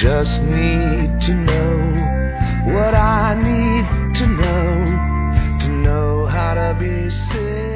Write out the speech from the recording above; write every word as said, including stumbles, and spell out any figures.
just need to know what I need to know to know how to be saved.